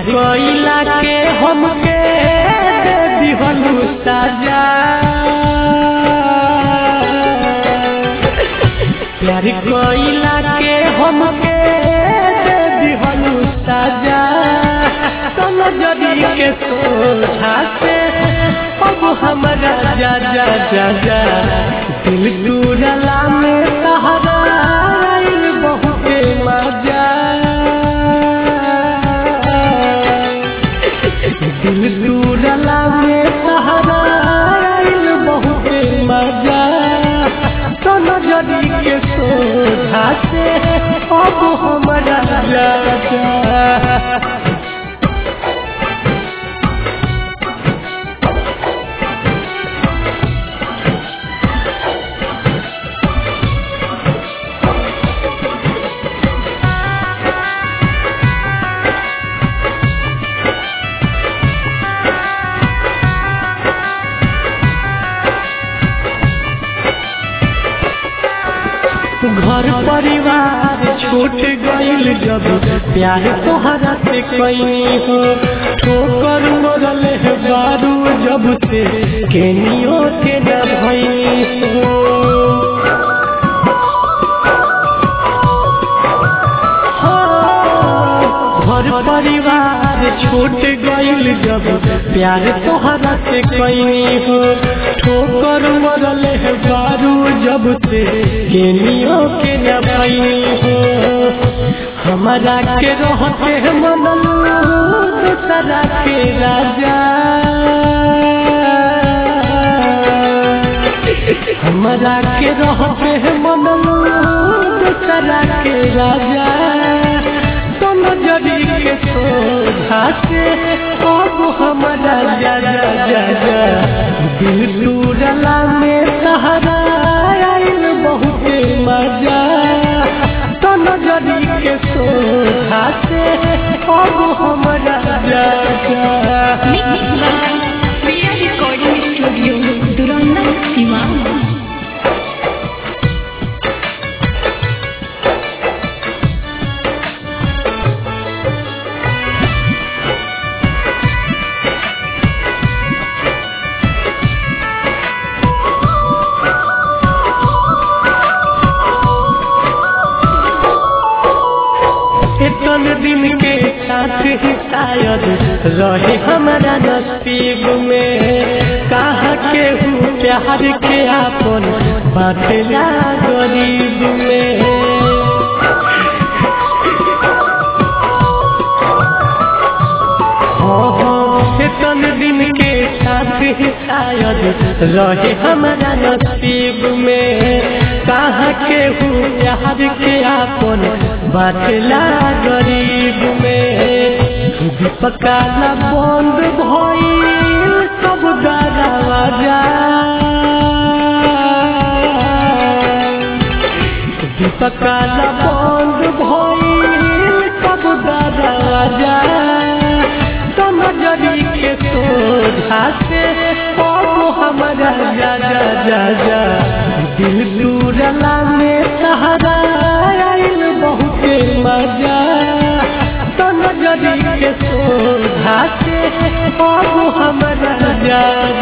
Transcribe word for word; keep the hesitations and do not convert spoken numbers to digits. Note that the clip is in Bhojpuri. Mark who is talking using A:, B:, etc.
A: कोइला के हमके दे दिहलु साजा प्यार कोइला के हमके दे दिहलु साजा समझरी के सोझा से अब हमरा जा जा जा जा दिल टूटला में सहारा बहुते मजा दिल टूटला में सहारा बहुते मजा समझरी के सोझा से अब हमरा जा जा घर परिवार छूट गईल जब प्यार तोहरा से कई हो ठोकर मरल है बारू जब से केनियो के न भई हो घर परिवार छूट गईल जब प्यार तोहरा से कई हो ठोकर मरल है बारू जब से केनियो के न भई हो हमारा के रहते हैं मनल दूसरा के राजा हमारा के रहते हैं मनल दूसरा के राजा समझरी के सोझा से अब हमारा जा जा जा जा दिल टूटला में सहारा बहुते मजा समझरी के सोझा से अब हमारा जा जा
B: प्रिया रिकॉर्डिंग स्टूडियो दुरंदा सीमा
A: इतन दिन के साथ ही शायद रहे हमारा नसीब में कहा के हूँ प्यार के आपन बाटला गरीब में इतन दिन के साथ ही शायद रहे हमारा नसीब में कहा के हूँ प्यार के आपन बाटला गरीब में दीपकाला बंद भइल सब दरवाजा दीपकाला बंद भइल सब दरवाजा समझरी के सोझा से अब हमरा जा जा जा जा दिल टूटला में सहारा बहुते मजा समझरी के सोझा से अब हमरा जा